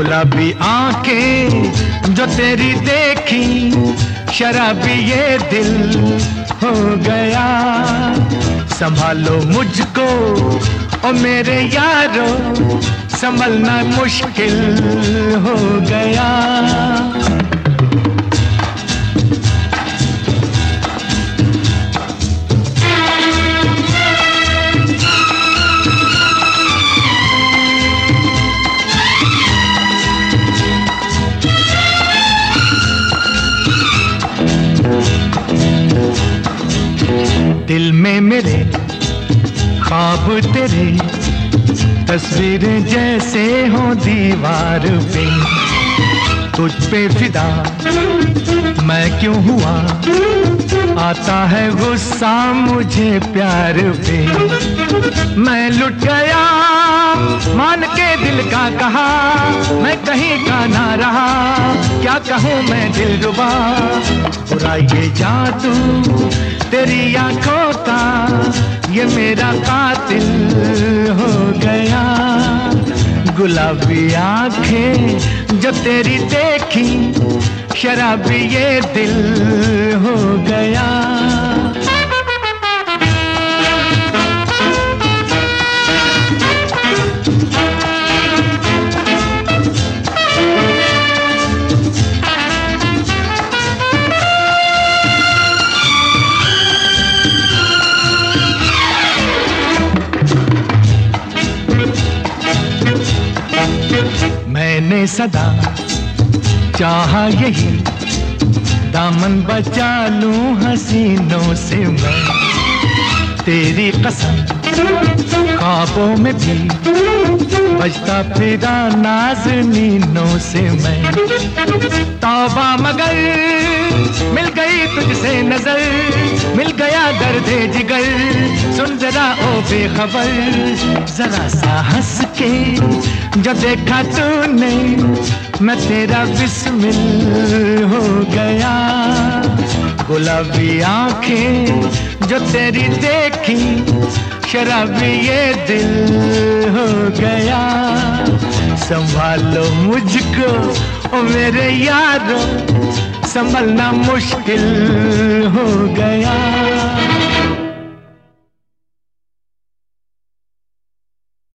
गुलाबी आंखें जो तेरी देखी, शराबी ये दिल हो गया। संभालो मुझको ओ मेरे यारो, संभलना मुश्किल हो गया। दिल में मेरे ख्वाब तेरे, तस्वीरें जैसे हो दीवार पे। तुझ पे फिदा मैं क्यों हुआ, आता है गुस्सा मुझे प्यार पे। मैं लुट गया मान के दिल का कहा, मैं कहीं का ना रहा, क्या कहूँ मैं दिलरुबा। बुरा ये जादू तेरी आंखों का, ये मेरा कातिल हो गया। गुलाबी आंखें जो तेरी देखी, शराबी ये दिल हो गया। मैंने सदा चाहा यही, दामन बचा लूं हसीनों से मैं। तेरी कसम ख्वाबों में भी बजता फिरा नाज़नीनों से मैं। तौबा मगर मिल गई तुझसे नजर, मिल गया दर्दे जिगर। सुन जरा ओ बेखबर, जरा सा हंस के जो देखा तूने, मैं तेरा बिस्मिल हो गया। गुलाबी आंखें जो तेरी देखी, शराबी ये दिल हो गया। संभालो मुझको ओ मेरे यारो, संभलना मुश्किल हो गया।